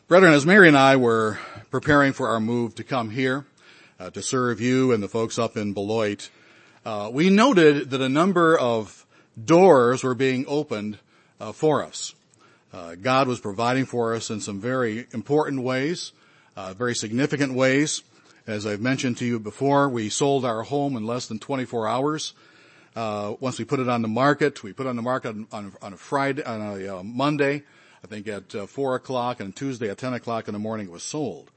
Brethren, as Mary and I were preparing for our move to come here to serve you and the folks up in Beloit, we noted that a number of doors were being opened for us. God was providing for us in some very important ways, very significant ways. As I've mentioned to you before, we sold our home in less than 24 hours. Once we put it on the market, we put it on the market on a Friday, on a Monday, I think at 4 o'clock, and Tuesday at 10 o'clock in the morning it was sold.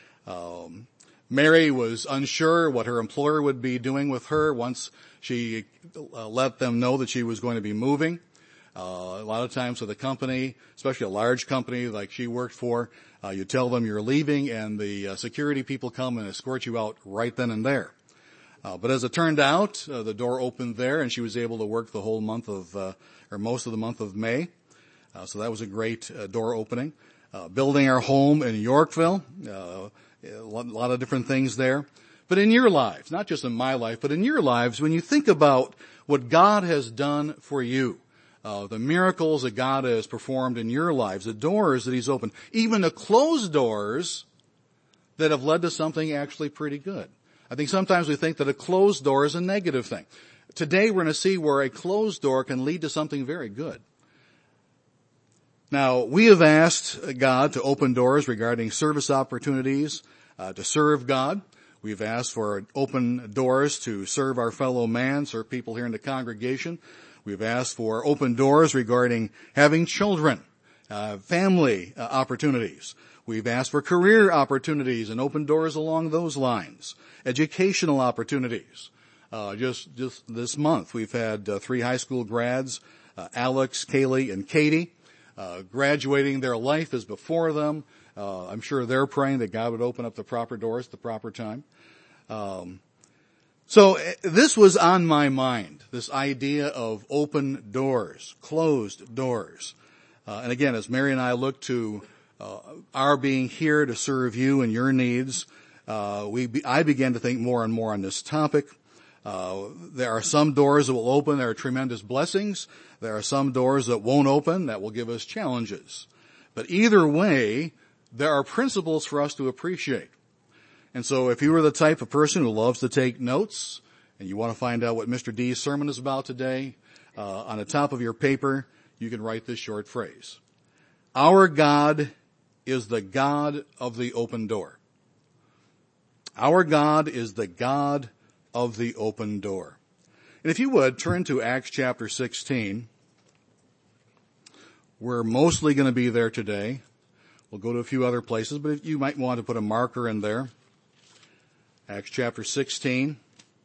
Mary was unsure what her employer would be doing with her once she let them know that she was going to be moving. A lot of times with a company, especially a large company like she worked for, you tell them you're leaving and the security people come and escort you out right then and there. But as it turned out, the door opened there and she was able to work the whole month of, or most of the month of May. So that was a great door opening. Building our home in Yorkville, a lot of different things there. But in your lives, not just in my life, but in your lives, when you think about what God has done for you, the miracles that God has performed in your lives, the doors that He's opened, even the closed doors that have led to something actually pretty good. I think sometimes we think that a closed door is a negative thing. Today we're going to see where a closed door can lead to something very good. Now, we have asked God to open doors regarding service opportunities, to serve God. We've asked for open doors to serve our fellow man, serve people here in the congregation. We've asked for open doors regarding having children, family opportunities. We've asked for career opportunities and open doors along those lines. Educational opportunities. Just this month, we've had 3 high school grads, Alex, Kaylee, and Katie. Graduating, their life is before them. I'm sure they're praying that God would open up the proper doors at the proper time. So this was on my mind, this idea of open doors, closed doors. And again, as Mary and I look to our being here to serve you and your needs, I began to think more and more on this topic. There are some doors that will open. There are tremendous blessings. There are some doors that won't open that will give us challenges. But either way, there are principles for us to appreciate. And so if you are the type of person who loves to take notes and you want to find out what Mr. D's sermon is about today, on the top of your paper, you can write this short phrase. Our God is the God of the open door. Our God is the God of the open door. And if you would, turn to Acts chapter 16. We're mostly going to be there today. We'll go to a few other places, but if you might want to put a marker in there. Acts chapter 16.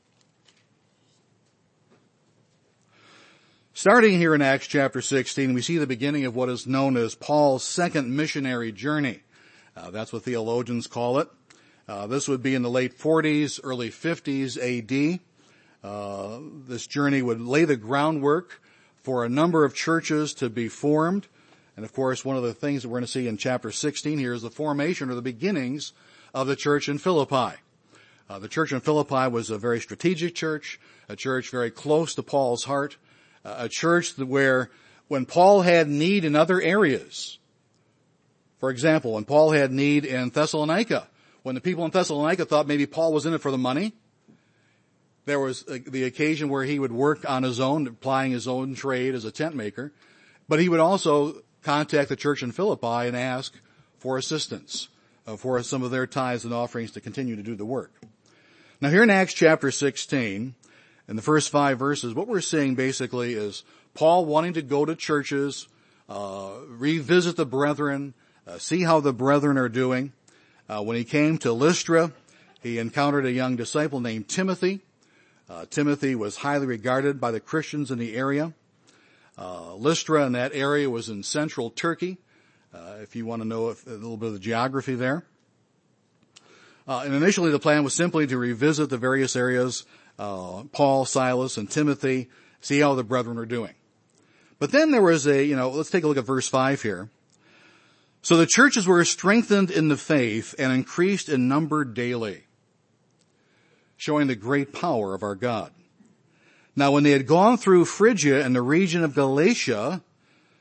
Starting here in Acts chapter 16, we see the beginning of what is known as Paul's second missionary journey. That's what theologians call it. This would be in the late 40s, early 50s AD. This journey would lay the groundwork for a number of churches to be formed. And of course, one of the things that we're going to see in chapter 16 here is the formation or the beginnings of the church in Philippi. The church in Philippi was a very strategic church, a church very close to Paul's heart, a church where when Paul had need in other areas, for example, when Paul had need in Thessalonica, when the people in Thessalonica thought maybe Paul was in it for the money, there was the occasion where he would work on his own, applying his own trade as a tent maker, but he would also contact the church in Philippi and ask for assistance, for some of their tithes and offerings to continue to do the work. Now here in Acts chapter 16, in the first 5 verses, what we're seeing basically is Paul wanting to go to churches, revisit the brethren, see how the brethren are doing. When he came to Lystra, he encountered a young disciple named Timothy. Timothy was highly regarded by the Christians in the area. Lystra in that area was in central Turkey, if you want to know a little bit of the geography there. And initially the plan was simply to revisit the various areas, Paul, Silas, and Timothy, see how the brethren are doing. But then there was let's take a look at verse 5 here. So the churches were strengthened in the faith and increased in number daily, showing the great power of our God. Now when they had gone through Phrygia and the region of Galatia,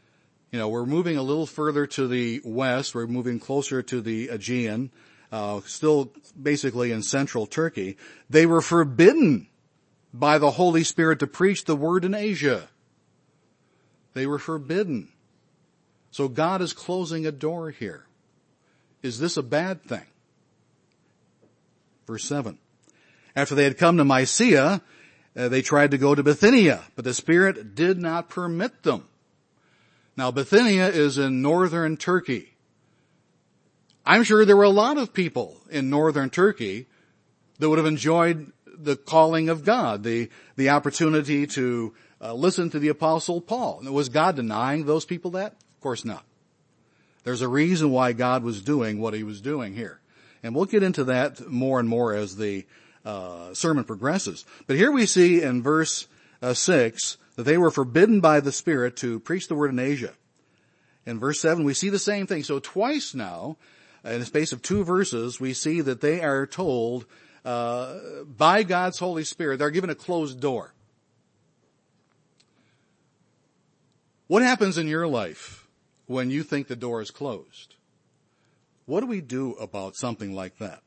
We're moving a little further to the west. We're moving closer to the Aegean, still basically in central Turkey. They were forbidden by the Holy Spirit to preach the word in Asia. They were forbidden. So God is closing a door here. Is this a bad thing? Verse 7. After they had come to Mysia, they tried to go to Bithynia, but the Spirit did not permit them. Now, Bithynia is in northern Turkey. I'm sure there were a lot of people in northern Turkey that would have enjoyed the calling of God, the opportunity to listen to the Apostle Paul. And was God denying those people that? Of course not. There's a reason why God was doing what he was doing here. And we'll get into that more and more as the sermon progresses. But here we see in verse 6 that they were forbidden by the Spirit to preach the word in Asia. In verse 7, we see the same thing. So twice now, in the space of 2 verses, we see that they are told by God's Holy Spirit, they're given a closed door. What happens in your life when you think the door is closed? What do we do about something like that?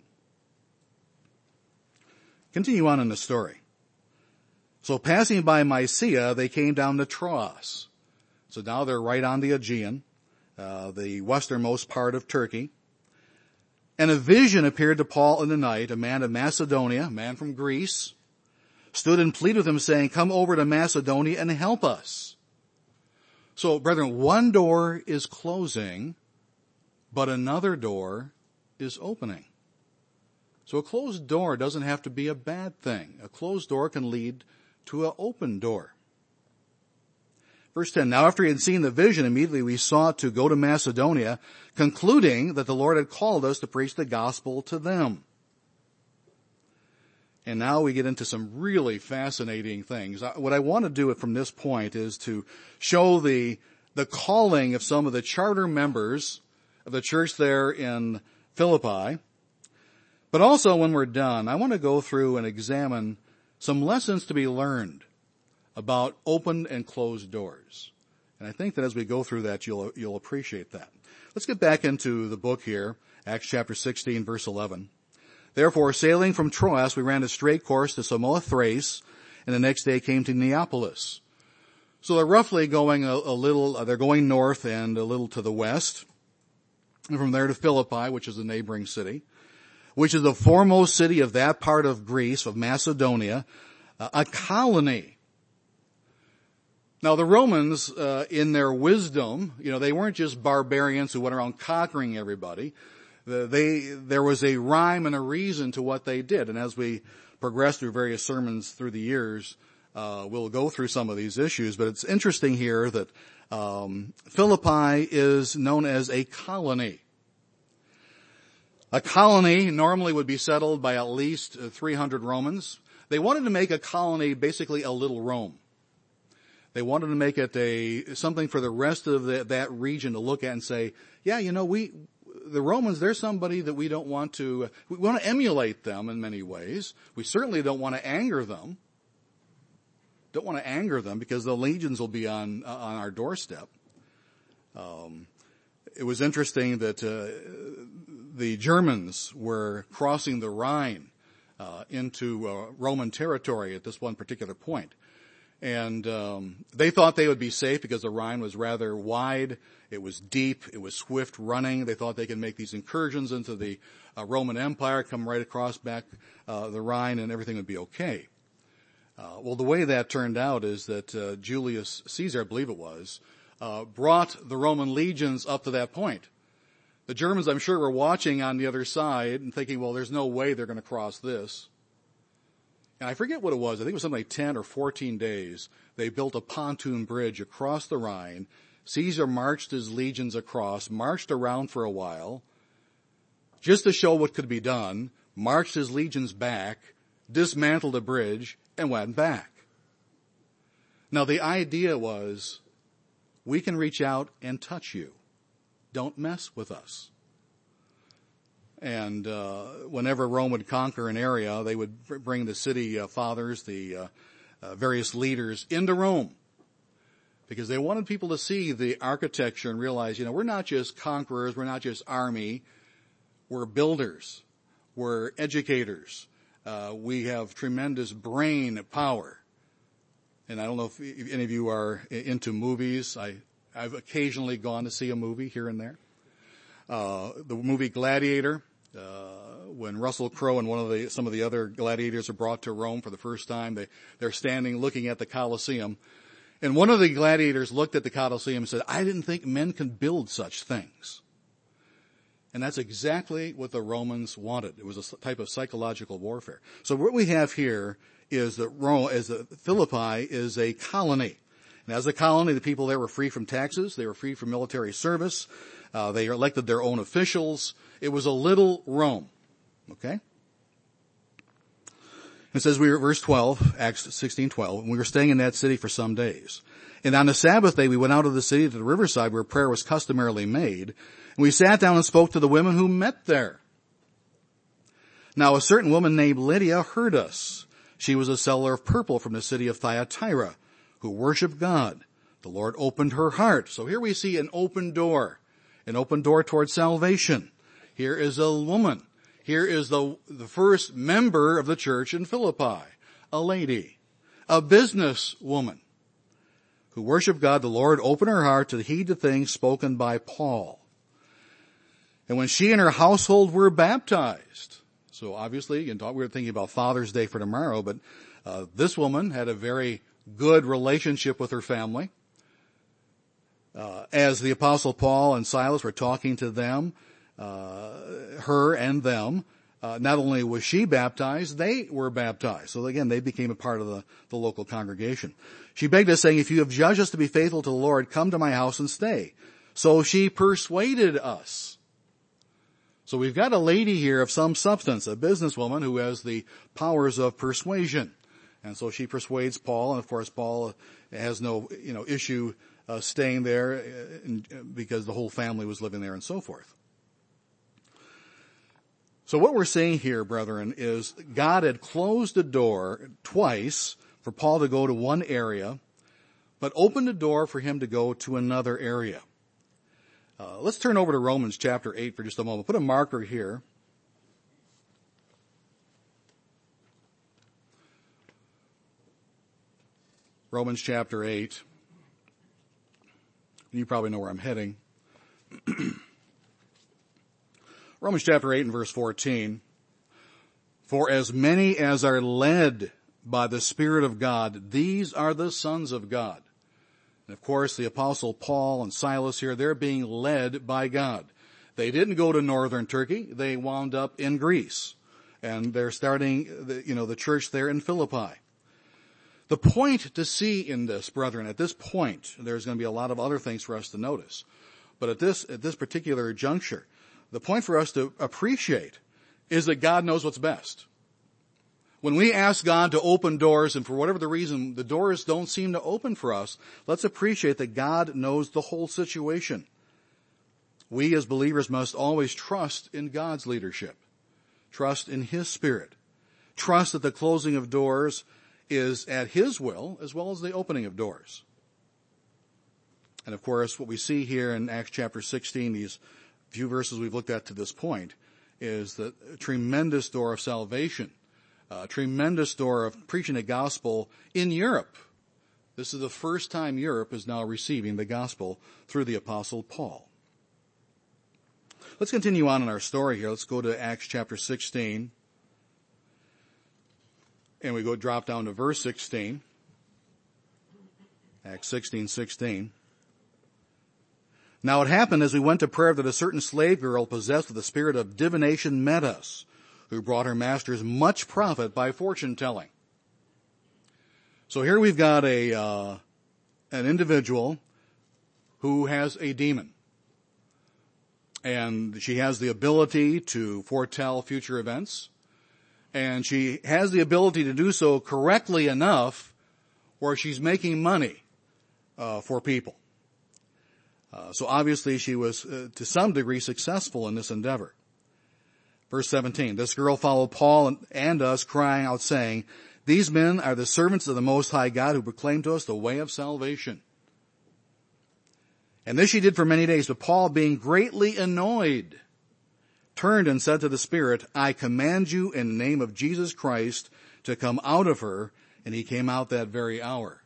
Continue on in the story. So passing by Mysia, they came down to Troas. So now they're right on the Aegean, the westernmost part of Turkey. And a vision appeared to Paul in the night. A man of Macedonia, a man from Greece, stood and pleaded with him, saying, "Come over to Macedonia and help us." So, brethren, one door is closing, but another door is opening. So a closed door doesn't have to be a bad thing. A closed door can lead to an open door. Verse 10, now after he had seen the vision, immediately we sought to go to Macedonia, concluding that the Lord had called us to preach the gospel to them. And now we get into some really fascinating things. What I want to do from this point is to show the calling of some of the charter members of the church there in Philippi. But also when we're done, I want to go through and examine some lessons to be learned about open and closed doors. And I think that as we go through that, you'll appreciate that. Let's get back into the book here, Acts chapter 16, verse 11. Therefore, sailing from Troas, we ran a straight course to Samothrace, and the next day came to Neapolis. So they're roughly going they're going north and a little to the west. And from there to Philippi, which is a neighboring city, which is the foremost city of that part of Greece, of Macedonia, a colony. Now the Romans, in their wisdom, they weren't just barbarians who went around conquering everybody. There was a rhyme and a reason to what they did. And as we progress through various sermons through the years, we'll go through some of these issues. But it's interesting here that Philippi is known as a colony. A colony normally would be settled by at least 300 Romans. They wanted to make a colony basically a little Rome. They wanted to make it something for the rest of that region to look at and say, yeah, the Romans, they're somebody that we want to emulate them in many ways. We certainly don't want to anger them. Don't want to anger them because the legions will be on our doorstep. It was interesting that the Germans were crossing the Rhine into Roman territory at this one particular point. And they thought they would be safe because the Rhine was rather wide, it was deep, it was swift running. They thought they could make these incursions into the Roman Empire, come right across back the Rhine, and everything would be okay. Well, the way that turned out is that Julius Caesar, I believe it was, brought the Roman legions up to that point. The Germans, I'm sure, were watching on the other side and thinking, well, there's no way they're going to cross this. And I forget what it was. I think it was something like 10 or 14 days. They built a pontoon bridge across the Rhine. Caesar marched his legions across, marched around for a while, just to show what could be done, marched his legions back, dismantled the bridge, and went back. Now the idea was, we can reach out and touch you. Don't mess with us. And whenever Rome would conquer an area, they would bring the city fathers, the various leaders into Rome because they wanted people to see the architecture and realize, we're not just conquerors, we're not just army, we're builders, we're educators, we have tremendous brain power. And I don't know if any of you are into movies. I've occasionally gone to see a movie here and there. The movie Gladiator, when Russell Crowe and some of the other gladiators are brought to Rome for the first time, they're standing looking at the Colosseum. And one of the gladiators looked at the Colosseum and said, "I didn't think men could build such things." And that's exactly what the Romans wanted. It was a type of psychological warfare. So what we have here is that Philippi is a colony. And as a colony, the people there were free from taxes. They were free from military service. They elected their own officials. It was a little Rome. Okay? It says, verse 12, Acts 16:12, and we were staying in that city for some days. And on the Sabbath day, we went out of the city to the riverside where prayer was customarily made. And we sat down and spoke to the women who met there. Now a certain woman named Lydia heard us. She was a seller of purple from the city of Thyatira, who worshiped God. The Lord opened her heart. So here we see an open door towards salvation. Here is a woman. Here is the first member of the church in Philippi, a lady, a business woman who worshiped God. The Lord opened her heart to heed the things spoken by Paul. And when she and her household were baptized, so obviously, we were thinking about Father's Day for tomorrow, but this woman had a very good relationship with her family. As the Apostle Paul and Silas were talking to them, her and them, not only was she baptized, they were baptized. So again, they became a part of the local congregation. She begged us, saying, "If you have judged us to be faithful to the Lord, come to my house and stay." So she persuaded us. So we've got a lady here of some substance, a businesswoman who has the powers of persuasion. And so she persuades Paul, and of course Paul has no, issue staying there because the whole family was living there and so forth. So what we're seeing here, brethren, is God had closed the door twice for Paul to go to one area, but opened the door for him to go to another area. Let's turn over to Romans chapter 8 for just a moment. Put a marker here. Romans chapter 8. You probably know where I'm heading. Romans chapter 8 and verse 14. For as many as are led by the Spirit of God, these are the sons of God. And of course, the Apostle Paul and Silas here, they're being led by God. They didn't go to northern Turkey. They wound up in Greece. And they're starting, the church there in Philippi. The point to see in this, brethren, at this point, there's going to be a lot of other things for us to notice. But at this particular juncture, the point for us to appreciate is that God knows what's best. When we ask God to open doors, and for whatever the reason, the doors don't seem to open for us, let's appreciate that God knows the whole situation. We as believers must always trust in God's leadership. Trust in His Spirit. Trust that the closing of doors is at His will as well as the opening of doors. And of course, what we see here in Acts chapter 16, these few verses we've looked at to this point, is the tremendous door of salvation. A tremendous door of preaching the gospel in Europe. This is the first time Europe is now receiving the gospel through the Apostle Paul. Let's continue on in our story here. Let's go to Acts chapter 16. And we drop down to verse 16. Acts 16:16. Now it happened as we went to prayer that a certain slave girl possessed with the spirit of divination met us, who brought her masters much profit by fortune telling. So here we've got an individual who has a demon. And she has the ability to foretell future events. And she has the ability to do so correctly enough where she's making money for people. So obviously she was to some degree successful in this endeavor. Verse 17, this girl followed Paul and us, crying out, saying, "These men are the servants of the Most High God who proclaim to us the way of salvation." And this she did for many days, but Paul, being greatly annoyed, turned and said to the spirit, I command you in the name of Jesus Christ to come out of her. And he came out that very hour.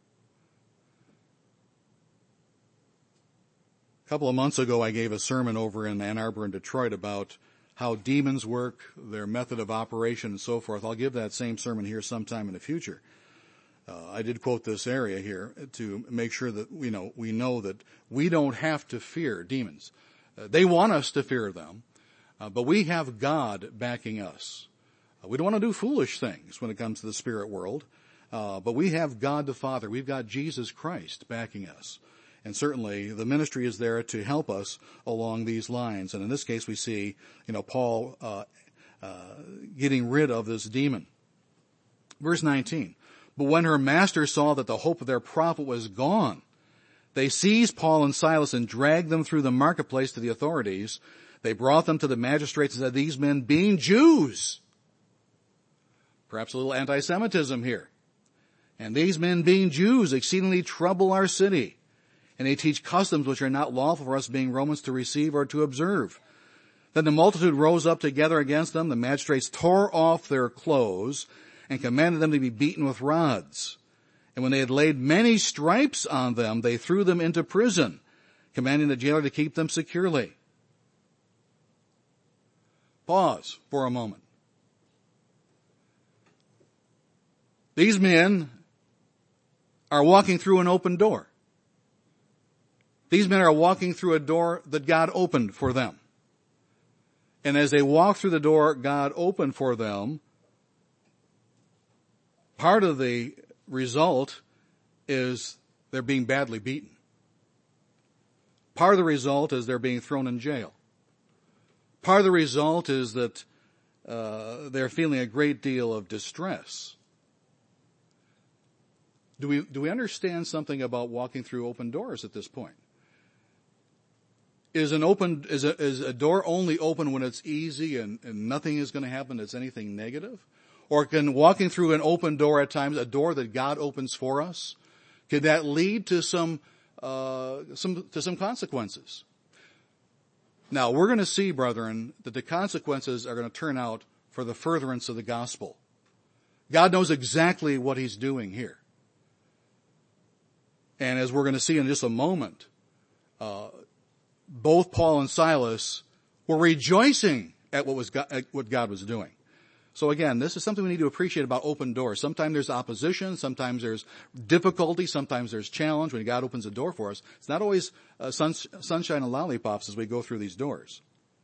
A couple of months ago, I gave a sermon over in Ann Arbor and Detroit about how demons work, their method of operation, and so forth. I'll give that same sermon here sometime in the future. I did quote this area here to make sure that we know that we don't have to fear demons. They want us to fear them, but we have God backing us. We don't want to do foolish things when it comes to the spirit world, but we have God the Father. We've got Jesus Christ backing us. And certainly the ministry is there to help us along these lines. And in this case we see, Paul getting rid of this demon. Verse 19. But when her master saw that the hope of their profit was gone, they seized Paul and Silas and dragged them through the marketplace to the authorities. They brought them to the magistrates and said, these men being Jews. Perhaps a little anti-Semitism here. And these men being Jews exceedingly trouble our city. And they teach customs which are not lawful for us being Romans to receive or to observe. Then the multitude rose up together against them. The magistrates tore off their clothes and commanded them to be beaten with rods. And when they had laid many stripes on them, they threw them into prison, commanding the jailer to keep them securely. Pause for a moment. These men are walking through an open door. These men are walking through a door that God opened for them. And as they walk through the door God opened for them, part of the result is they're being badly beaten. Part of the result is they're being thrown in jail. Part of the result is that they're feeling a great deal of distress. Do we understand something about walking through open doors at this point? Is a door only open when it's easy and nothing is going to happen that's anything negative? Or can walking through an open door at times, a door that God opens for us, could that lead to some consequences? Now, we're going to see, brethren, that the consequences are going to turn out for the furtherance of the gospel. God knows exactly what he's doing here. And as we're going to see in just a moment, both Paul and Silas were rejoicing at what God was doing. So again, this is something we need to appreciate about open doors. Sometimes there's opposition, sometimes there's difficulty, sometimes there's challenge. When God opens a door for us, it's not always sunshine and lollipops as we go through these doors.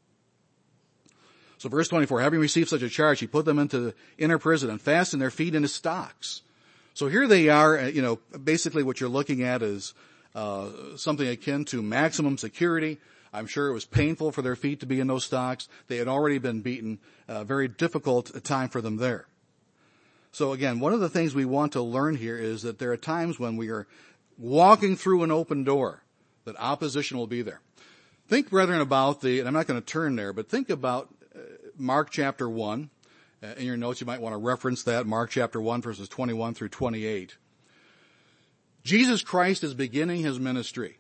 So verse 24, having received such a charge, he put them into the inner prison and fastened their feet into stocks. So here they are, basically what you're looking at is something akin to maximum security. I'm sure it was painful for their feet to be in those stocks. They had already been beaten. Very difficult time for them there. So again, one of the things we want to learn here is that there are times when we are walking through an open door, that opposition will be there. Think, brethren, about and I'm not going to turn there, but think about Mark chapter 1. In your notes, you might want to reference that, Mark chapter 1, verses 21 through 28. Jesus Christ is beginning his ministry.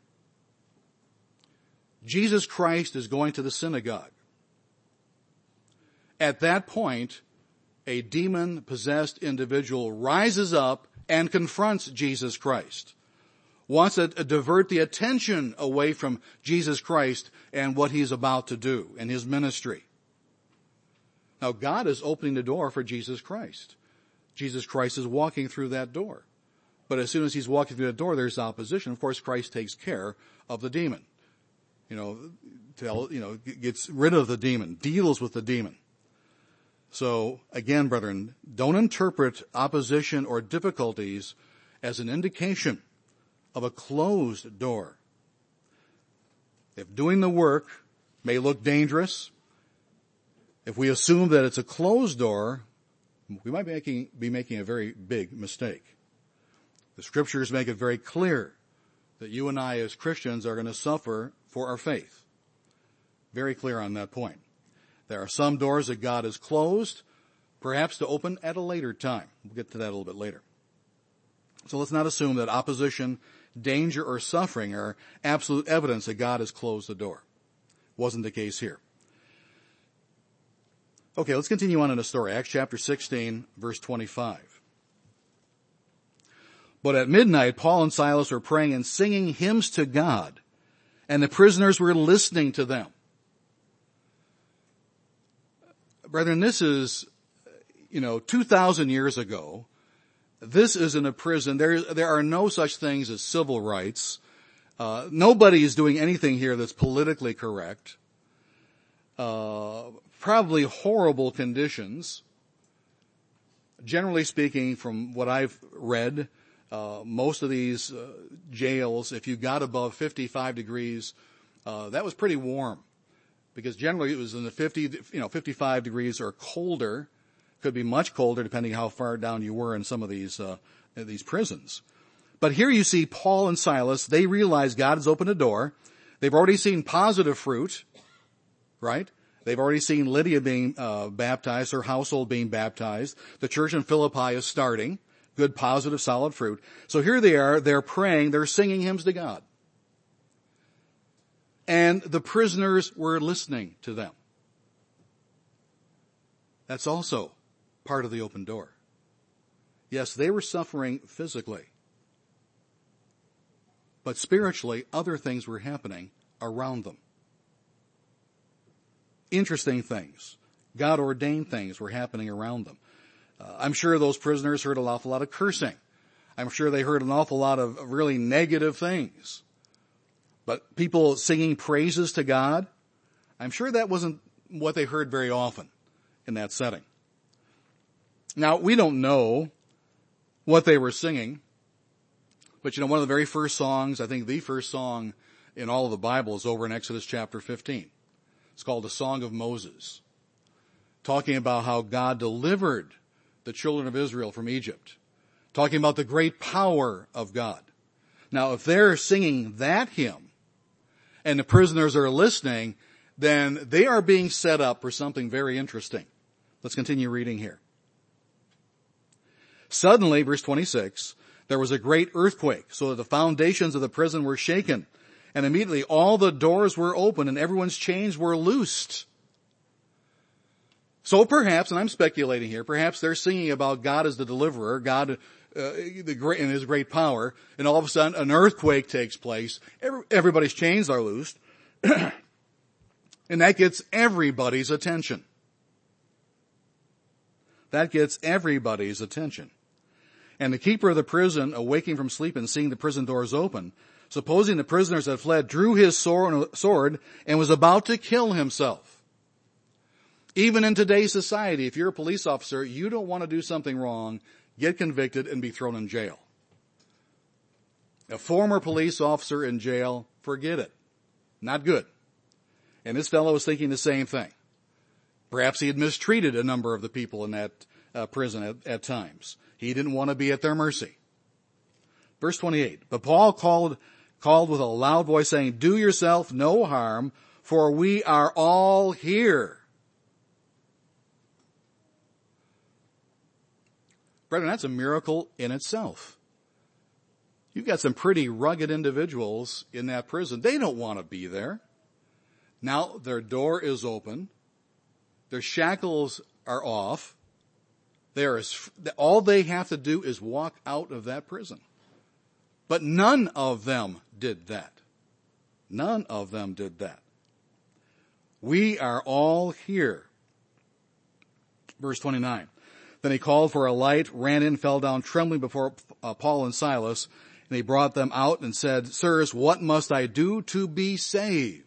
Jesus Christ is going to the synagogue. At that point, a demon-possessed individual rises up and confronts Jesus Christ, wants to divert the attention away from Jesus Christ and what he's about to do in his ministry. Now, God is opening the door for Jesus Christ. Jesus Christ is walking through that door. But as soon as he's walking through the door, there's opposition. Of course, Christ takes care of the demon. Gets rid of the demon, deals with the demon. So again, brethren, don't interpret opposition or difficulties as an indication of a closed door. If doing the work may look dangerous, if we assume that it's a closed door, we might be making a very big mistake. The scriptures make it very clear that you and I as Christians are going to suffer for our faith. Very clear on that point. There are some doors that God has closed, perhaps to open at a later time. We'll get to that a little bit later. So let's not assume that opposition danger or suffering are absolute evidence that God has closed the door. Wasn't the case here. Okay, let's continue on in the story. Acts chapter 16, verse 25. But at midnight, Paul and Silas were praying and singing hymns to God, and the prisoners were listening to them. Brethren, this is, 2,000 years ago. This isn't a prison. There are no such things as civil rights. Nobody is doing anything here that's politically correct. Probably horrible conditions. Generally speaking, from what I've read, most of these jails, if you got above 55 degrees, that was pretty warm. Because generally it was in the 55 degrees or colder. Could be much colder depending how far down you were in some of these prisons. But here you see Paul and Silas, they realize God has opened a door. They've already seen positive fruit, right? They've already seen Lydia being baptized, her household being baptized. The church in Philippi is starting. Good, positive, solid fruit. So here they are, they're praying, they're singing hymns to God. And the prisoners were listening to them. That's also part of the open door. Yes, they were suffering physically. But spiritually, other things were happening around them. Interesting things. God-ordained things were happening around them. I'm sure those prisoners heard an awful lot of cursing. I'm sure they heard an awful lot of really negative things. But people singing praises to God, I'm sure that wasn't what they heard very often in that setting. Now, we don't know what they were singing, but one of the very first songs, I think the first song in all of the Bible is over in Exodus chapter 15. It's called the Song of Moses, talking about how God delivered the children of Israel from Egypt, talking about the great power of God. Now, if they're singing that hymn and the prisoners are listening, then they are being set up for something very interesting. Let's continue reading here. Suddenly, verse 26, there was a great earthquake, so that the foundations of the prison were shaken, and immediately all the doors were open and everyone's chains were loosed. So perhaps, and I'm speculating here, perhaps they're singing about God as the deliverer, God in his great power, and all of a sudden an earthquake takes place, everybody's chains are loosed, and that gets everybody's attention. That gets everybody's attention. And the keeper of the prison, awaking from sleep and seeing the prison doors open, supposing the prisoners had fled, drew his sword and was about to kill himself. Even in today's society, if you're a police officer, you don't want to do something wrong, get convicted, and be thrown in jail. A former police officer in jail, forget it. Not good. And this fellow was thinking the same thing. Perhaps he had mistreated a number of the people in that prison at times. He didn't want to be at their mercy. Verse 28, but Paul called with a loud voice saying, do yourself no harm, for we are all here. Brethren, that's a miracle in itself. You've got some pretty rugged individuals in that prison. They don't want to be there. Now their door is open. Their shackles are off. All they have to do is walk out of that prison. But none of them did that. None of them did that. We are all here. Verse 29. Then he called for a light, ran in, fell down trembling before Paul and Silas, and he brought them out and said, sirs, what must I do to be saved?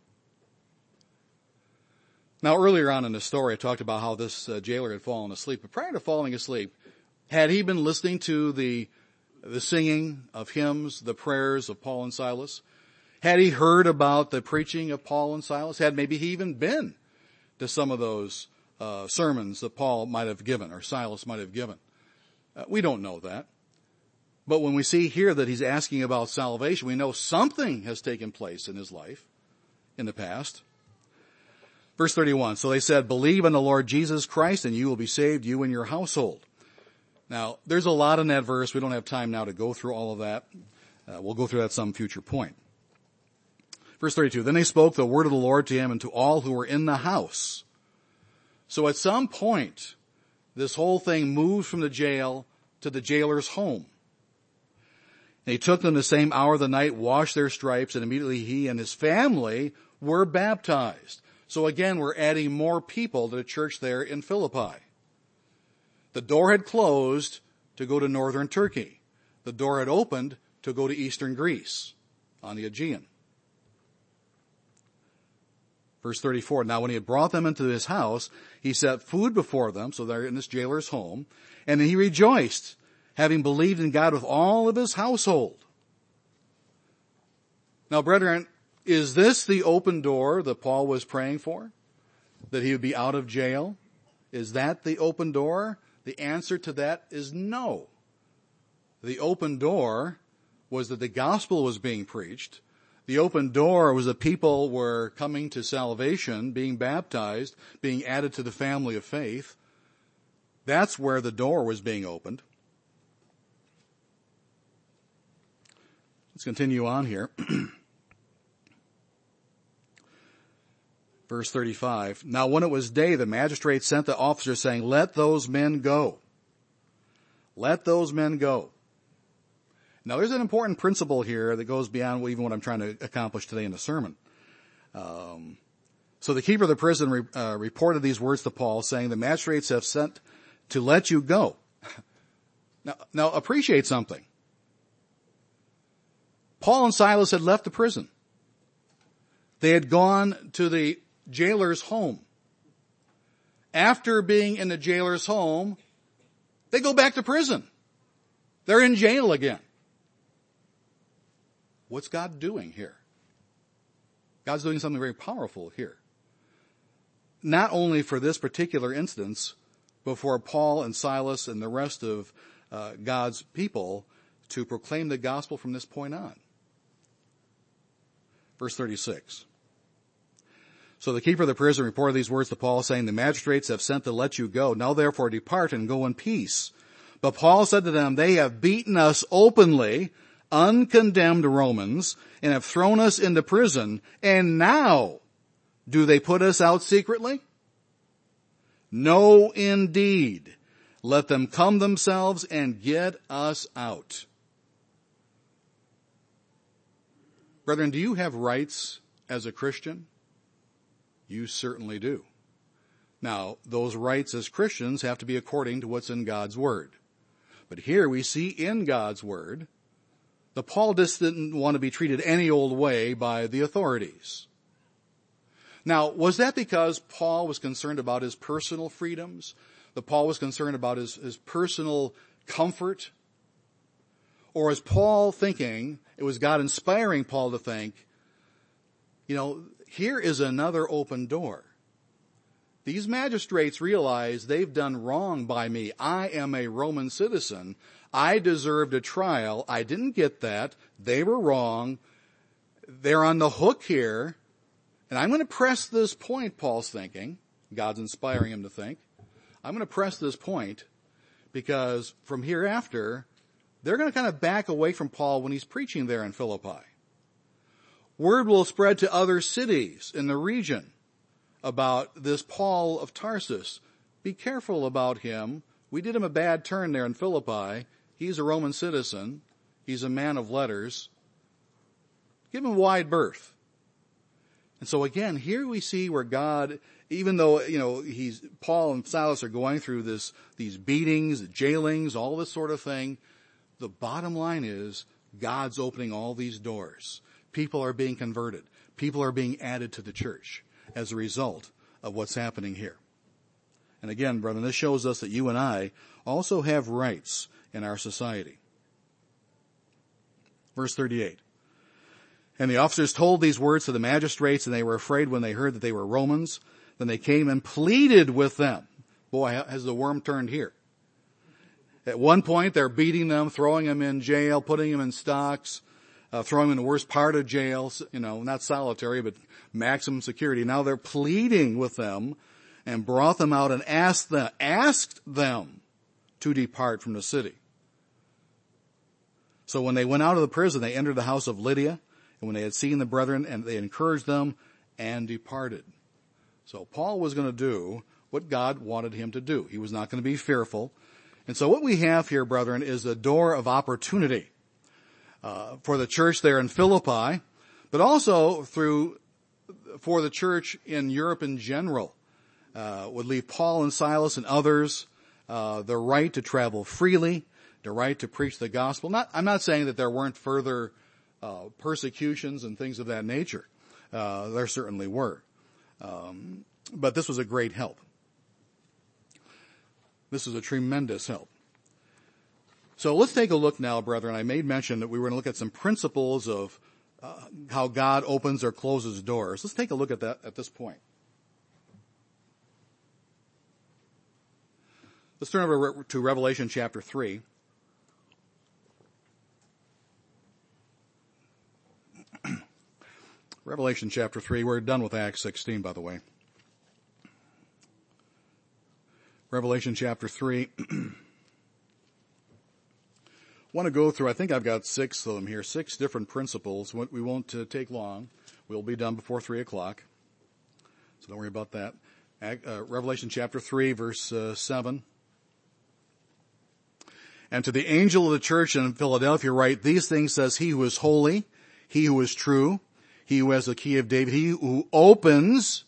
Now, earlier on in the story, I talked about how this jailer had fallen asleep. But prior to falling asleep, had he been listening to the singing of hymns, the prayers of Paul and Silas? Had he heard about the preaching of Paul and Silas? Had maybe he even been to some of those sermons that Paul might have given or Silas might have given? We don't know that. But when we see here that he's asking about salvation, we know something has taken place in his life in the past. Verse 31, so they said, believe in the Lord Jesus Christ and you will be saved, you and your household. Now, there's a lot in that verse. We don't have time now to go through all of that. We'll go through that at some future point. Verse 32, then they spoke the word of the Lord to him and to all who were in the house. So at some point, this whole thing moves from the jail to the jailer's home. And he took them the same hour of the night, washed their stripes, and immediately he and his family were baptized. So again, we're adding more people to the church there in Philippi. The door had closed to go to northern Turkey. The door had opened to go to eastern Greece on the Aegean. Verse 34, now when he had brought them into his house, he set food before them, so they're in this jailer's home, and he rejoiced, having believed in God with all of his household. Now, brethren, is this the open door that Paul was praying for? That he would be out of jail? Is that the open door? The answer to that is no. The open door was that the gospel was being preached. The open door was that people were coming to salvation, being baptized, being added to the family of faith. That's where the door was being opened. Let's continue on here. Verse 35. Now when it was day, the magistrate sent the officers saying, let those men go. Let those men go. Now there's an important principle here that goes beyond even what I'm trying to accomplish today in the sermon. So the keeper of the prison reported these words to Paul, saying, the magistrates have sent to let you go. Now appreciate something. Paul and Silas had left the prison. They had gone to the jailer's home. After being in the jailer's home, they go back to prison. They're in jail again. What's God doing here? God's doing something very powerful here. Not only for this particular instance, but for Paul and Silas and the rest of God's people to proclaim the gospel from this point on. Verse 36. So the keeper of the prison reported these words to Paul, saying, the magistrates have sent to let you go. Now therefore depart and go in peace. But Paul said to them, they have beaten us openly, uncondemned Romans, and have thrown us into prison, and now do they put us out secretly? No, indeed. Let them come themselves and get us out. Brethren, do you have rights as a Christian? You certainly do. Now, those rights as Christians have to be according to what's in God's Word. But here we see in God's Word that Paul just didn't want to be treated any old way by the authorities. Now, was that because Paul was concerned about his personal freedoms? That Paul was concerned about his personal comfort? Or is Paul thinking, it was God inspiring Paul to think, here is another open door. These magistrates realize they've done wrong by me. I am a Roman citizen. I deserved a trial. I didn't get that. They were wrong. They're on the hook here. And I'm going to press this point, Paul's thinking. God's inspiring him to think. I'm going to press this point because from hereafter, they're going to kind of back away from Paul when he's preaching there in Philippi. Word will spread to other cities in the region about this Paul of Tarsus. Be careful about him. We did him a bad turn there in Philippi. He's a Roman citizen. He's a man of letters. Give him wide berth. And so again, here we see where God, even though, Paul and Silas are going through these beatings, jailings, all this sort of thing, the bottom line is God's opening all these doors. People are being converted. People are being added to the church as a result of what's happening here. And again, brethren, this shows us that you and I also have rights in our society. Verse 38. And the officers told these words to the magistrates, and they were afraid when they heard that they were Romans. Then they came and pleaded with them. Boy, has the worm turned here. At one point, they're beating them, throwing them in jail, putting them in stocks, throwing them in the worst part of jail, not solitary, but maximum security. Now they're pleading with them and brought them out and asked them to depart from the city. So when they went out of the prison, they entered the house of Lydia, and when they had seen the brethren, and they encouraged them and departed. So Paul was going to do what God wanted him to do. He was not going to be fearful. And so what we have here, brethren, is a door of opportunity for the church there in Philippi, but also for the church in Europe in general. Would leave Paul and Silas and others the right to travel freely, the right to preach the gospel. I'm not saying that there weren't further persecutions and things of that nature. There certainly were. But this was a great help. This is a tremendous help. So let's take a look now, brethren. I made mention that we were going to look at some principles of how God opens or closes doors. Let's take a look at that at this point. Let's turn over to Revelation chapter 3. Revelation chapter 3. We're done with Acts 16, by the way. Revelation chapter 3. Want to go through, I think I've got 6 of them here, 6 different principles. We won't take long. We'll be done before 3 o'clock. So don't worry about that. Revelation chapter 3, verse 7. And to the angel of the church in Philadelphia write, these things says he who is holy, he who is true, he who has the key of David, he who opens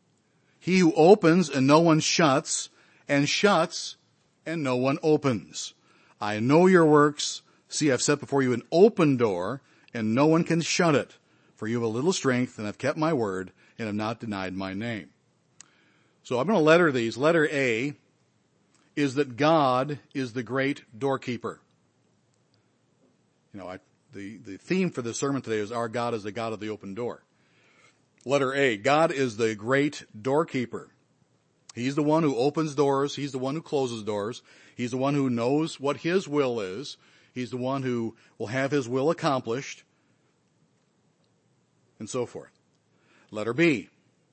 and no one shuts, and shuts and no one opens. I know your works. See, I've set before you an open door, and no one can shut it. For you have a little strength, and have kept my word, and have not denied my name. So I'm going to letter these. Letter A is that God is the great doorkeeper. The theme for this sermon today is our God is the God of the open door. Letter A, God is the great doorkeeper. He's the one who opens doors. He's the one who closes doors. He's the one who knows what his will is. He's the one who will have his will accomplished, and so forth. Letter B.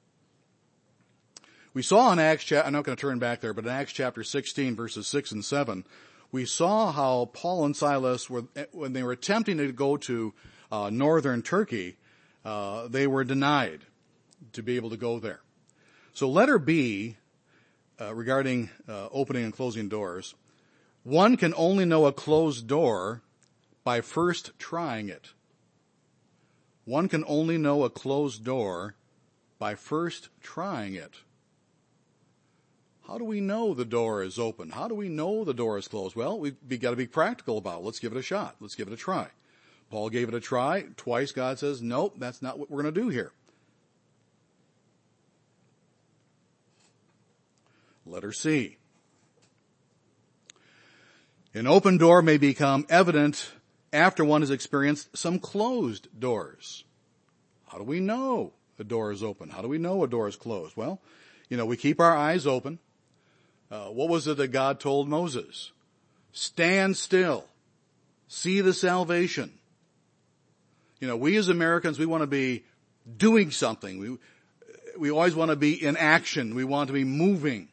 We saw in Acts, I'm not going to turn back there, but in Acts chapter 16, verses 6 and 7, we saw how Paul and Silas, when they were attempting to go to northern Turkey, they were denied to be able to go there. So letter B, regarding opening and closing doors, one can only know a closed door by first trying it. One can only know a closed door by first trying it. How do we know the door is open? How do we know the door is closed? Well, we've got to be practical about it. Let's give it a shot. Let's give it a try. Paul gave it a try. Twice God says, nope, that's not what we're going to do here. Letter C. An open door may become evident after one has experienced some closed doors. How do we know a door is open? How do we know a door is closed? Well, we keep our eyes open. What was it that God told Moses? Stand still. See the salvation. We as Americans, we want to be doing something. We always want to be in action. We want to be moving.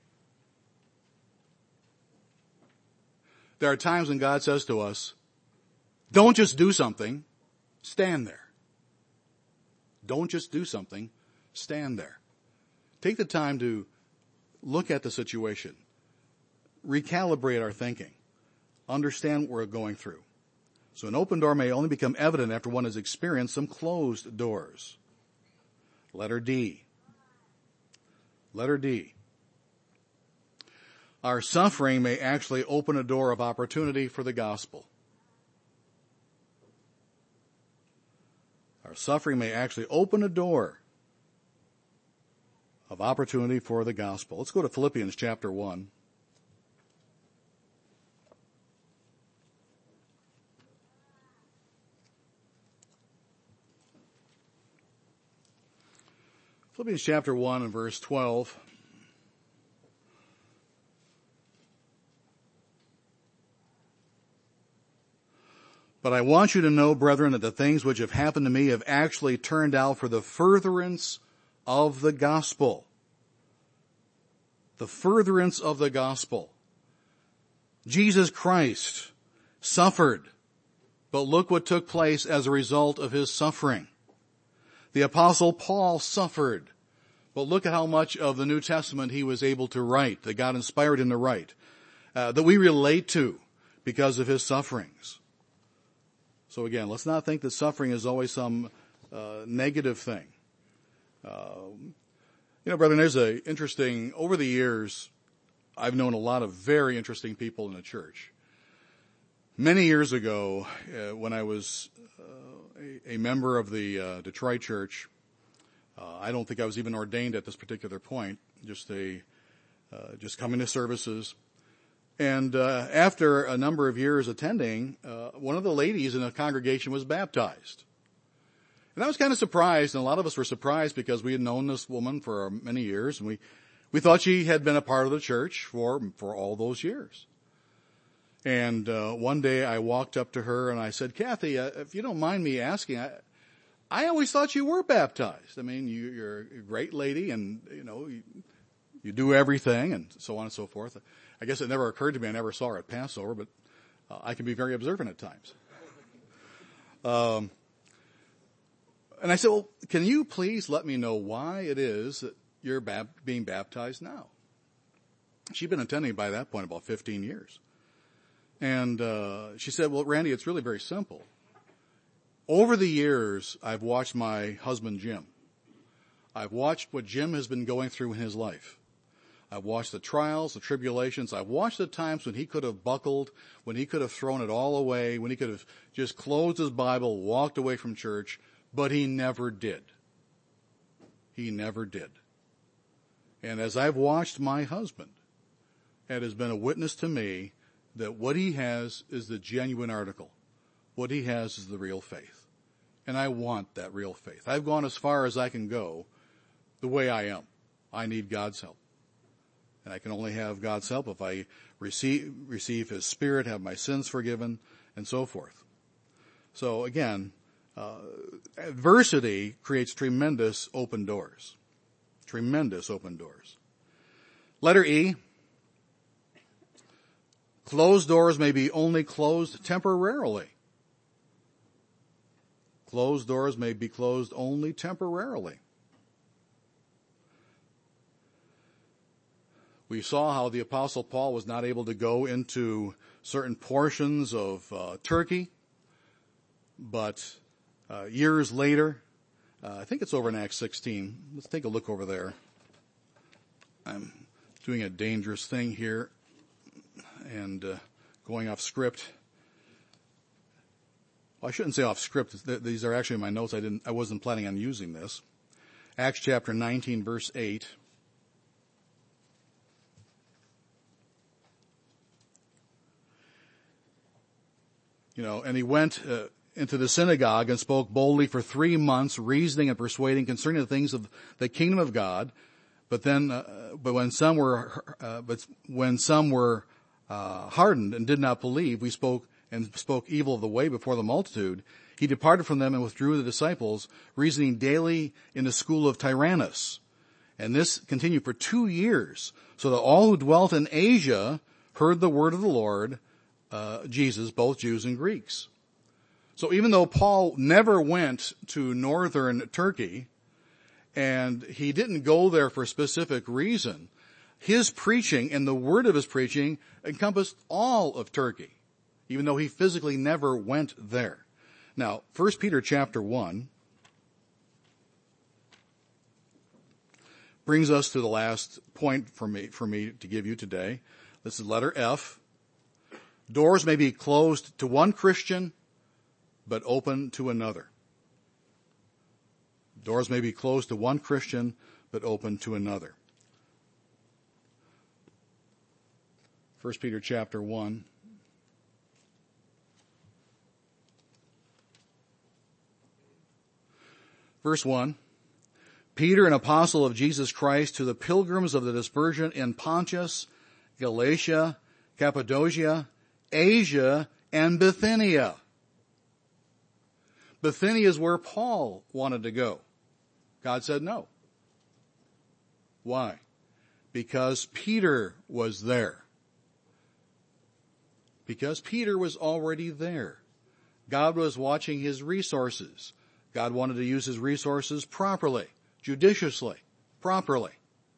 There are times when God says to us, don't just do something, stand there. Don't just do something, stand there. Take the time to look at the situation, recalibrate our thinking, understand what we're going through. So an open door may only become evident after one has experienced some closed doors. Letter D. Letter D. Our suffering may actually open a door of opportunity for the gospel. Our suffering may actually open a door of opportunity for the gospel. Let's go to Philippians chapter 1. Philippians chapter 1 and verse 12. But I want you to know, brethren, that the things which have happened to me have actually turned out for the furtherance of the gospel. The furtherance of the gospel. Jesus Christ suffered But look what took place as a result of his suffering. The Apostle Paul suffered. But look at how much of the New Testament he was able to write, that God inspired him to write, that we relate to because of his sufferings. So again, let's not think that suffering is always some negative thing. Brethren, there's over the years, I've known a lot of very interesting people in the church. Many years ago, when I was a member of the Detroit church, I don't think I was even ordained at this particular point, just coming to services. And after a number of years attending, one of the ladies in the congregation was baptized. And I was kind of surprised, and a lot of us were surprised because we had known this woman for many years, and we thought she had been a part of the church for all those years. And one day I walked up to her and I said, Kathy, if you don't mind me asking, I always thought you were baptized. I mean, you're a great lady, and you do everything, and so on and so forth. I guess it never occurred to me. I never saw her at Passover, but I can be very observant at times. And I said, well, can you please let me know why it is that you're being baptized now? She'd been attending by that point about 15 years. And she said, well, Randy, it's really very simple. Over the years, I've watched my husband, Jim. I've watched what Jim has been going through in his life. I've watched the trials, the tribulations. I've watched the times when he could have buckled, when he could have thrown it all away, when he could have just closed his Bible, walked away from church, but he never did. He never did. And as I've watched my husband, it has been a witness to me that what he has is the genuine article. What he has is the real faith. And I want that real faith. I've gone as far as I can go the way I am. I need God's help. And I can only have God's help if I receive his Spirit, have my sins forgiven, and so forth. So again, adversity creates tremendous open doors. Tremendous open doors. Letter E. Closed doors may be only closed temporarily. Closed doors may be closed only temporarily. We saw how the Apostle Paul was not able to go into certain portions of Turkey, but years later, I think it's over in Acts 16. Let's take a look over there. I'm doing a dangerous thing here and going off script. Well, I shouldn't say off script. These are actually my notes. I wasn't planning on using this. Acts chapter 19, verse 8. And he went into the synagogue and spoke boldly for 3 months, reasoning and persuading concerning the things of the kingdom of God. But when some were hardened and did not believe, we spoke evil of the way before the multitude. He departed from them and withdrew the disciples, reasoning daily in the school of Tyrannus. And this continued for 2 years, so that all who dwelt in Asia heard the word of the Lord, Jesus, both Jews and Greeks. So even though Paul never went to northern Turkey, and he didn't go there for a specific reason, his preaching and the word of his preaching encompassed all of Turkey, even though he physically never went there. Now, 1 Peter chapter 1 brings us to the last point for me to give you today. This is letter F. Doors may be closed to one Christian, but open to another. Doors may be closed to one Christian, but open to another. 1 Peter chapter 1. Verse 1. Peter, an apostle of Jesus Christ, to the pilgrims of the dispersion in Pontus, Galatia, Cappadocia, Asia, and Bithynia. Bithynia is where Paul wanted to go. God said no. Why? Because Peter was there. Because Peter was already there. God was watching his resources. God wanted to use his resources properly, judiciously, properly.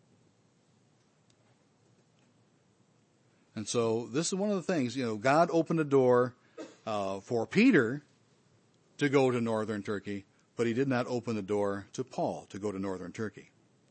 And so this is one of the things, God opened a door for Peter to go to northern Turkey, but he did not open the door to Paul to go to northern Turkey.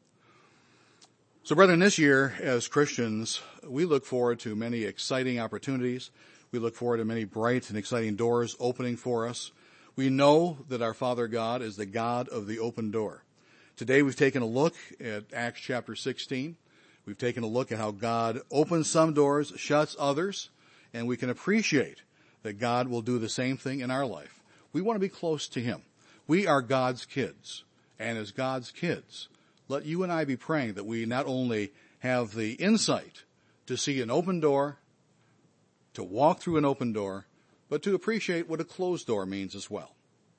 So brethren, this year as Christians, we look forward to many exciting opportunities. We look forward to many bright and exciting doors opening for us. We know that our Father God is the God of the open door. Today we've taken a look at Acts chapter 16. We've taken a look at how God opens some doors, shuts others, and we can appreciate that God will do the same thing in our life. We want to be close to him. We are God's kids, and as God's kids, let you and I be praying that we not only have the insight to see an open door, to walk through an open door, but to appreciate what a closed door means as well.